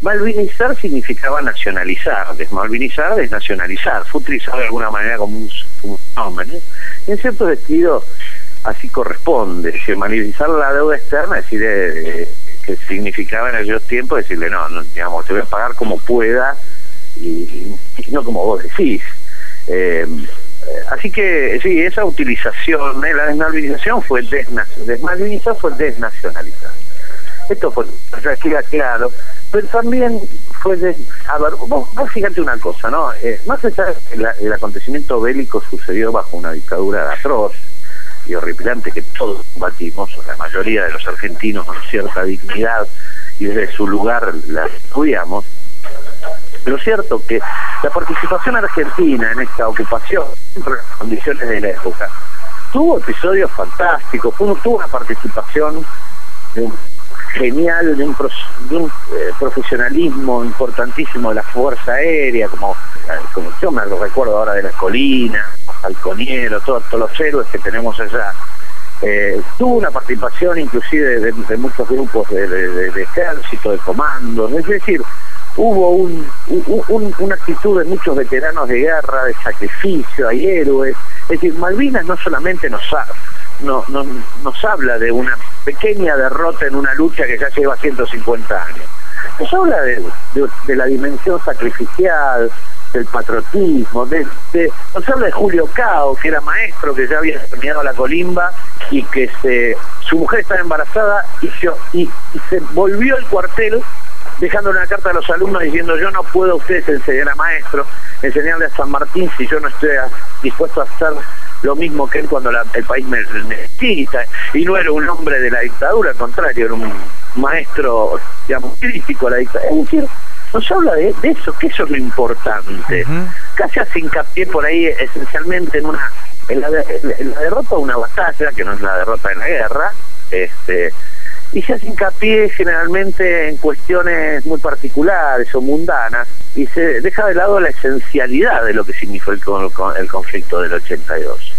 Malvinizar significaba nacionalizar, desmalvinizar, desnacionalizar, fue utilizado de alguna manera como un fenómeno. Y en cierto sentido así corresponde, es decir, malvinizar la deuda externa, es decir, que significaba en aquellos tiempos decirle, no, digamos, te voy a pagar como pueda y no como vos decís. Así que sí, esa utilización, la desmalvinización fue desmalvinizar fue desnacionalizar. Esto fue, ya queda claro, pero también fue a ver, vos fíjate una cosa, ¿no? Más allá el acontecimiento bélico sucedió bajo una dictadura atroz y horripilante que todos combatimos, la mayoría de los argentinos con cierta dignidad y desde su lugar la estudiamos. Pero es cierto que la participación argentina en esta ocupación, en las condiciones de la época, tuvo episodios fantásticos, tuvo una participación genial, de un profesionalismo importantísimo de la Fuerza Aérea, como yo me lo recuerdo ahora de las colinas, Halconiero, todos los héroes que tenemos allá. Tuvo una participación inclusive de muchos grupos de ejército, de comandos, es decir, hubo una actitud de muchos veteranos de guerra, de sacrificio, hay héroes. Es decir, Malvinas no solamente nos habla de una pequeña derrota en una lucha que ya lleva 150 años. Nos habla de la dimensión sacrificial, del patriotismo, nos habla de Julio Cao, que era maestro, que ya había terminado la colimba y que su mujer estaba embarazada y se volvió al cuartel dejando una carta a los alumnos diciendo: yo no puedo a ustedes enseñar a maestro, enseñarle a San Martín si yo no estoy dispuesto a hacer lo mismo que él cuando el país me necesita. Y no era un hombre de la dictadura, al contrario, era un maestro, digamos, crítico a la dictadura. Es decir, nos habla de eso, que eso es lo importante. Casi hace hincapié por ahí esencialmente en la derrota de una batalla, que no es la derrota de la guerra, y se hace hincapié generalmente en cuestiones muy particulares o mundanas, y se deja de lado la esencialidad de lo que significó el conflicto del 82.